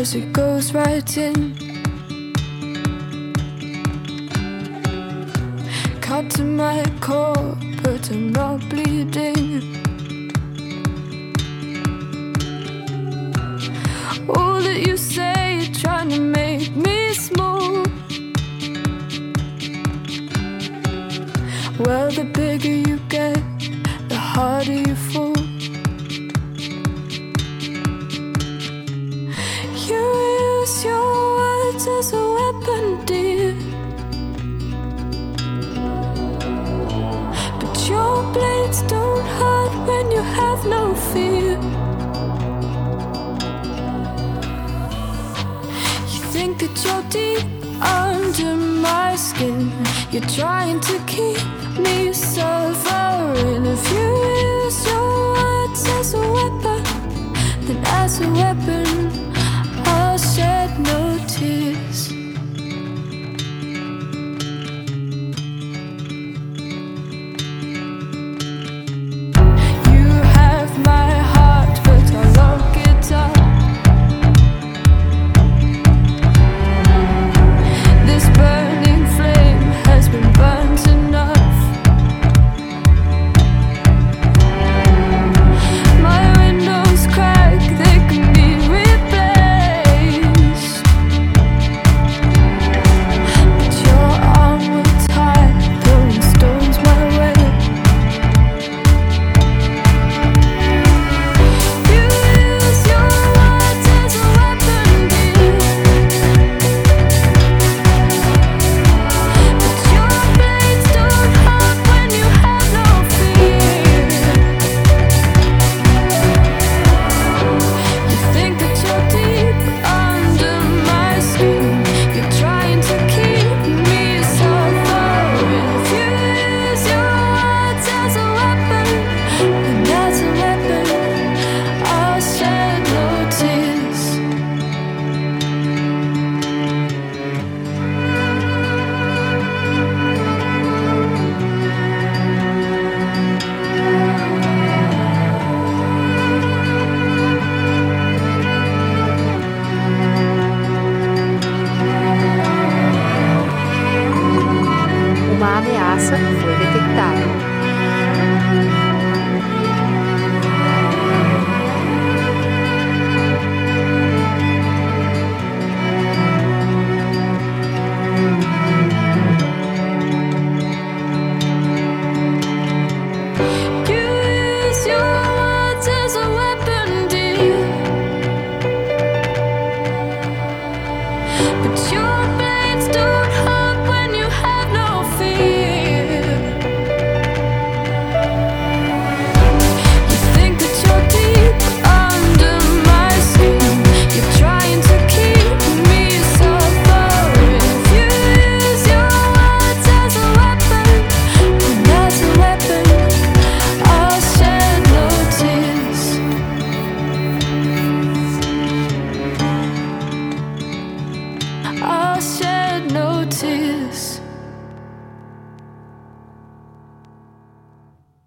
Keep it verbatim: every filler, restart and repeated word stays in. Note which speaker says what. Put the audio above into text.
Speaker 1: as it goes right in. Cut to my core, but I'm not bleeding. All that you say, you're trying to make me smooth. Well, the bigger you get, the harder you fall. You use your words as a weapon, dear, but your blades don't hurt when you have no fear. You think that you're deep under my skin. You're trying to keep me suffering. If you use your words as a weapon, then as a weapon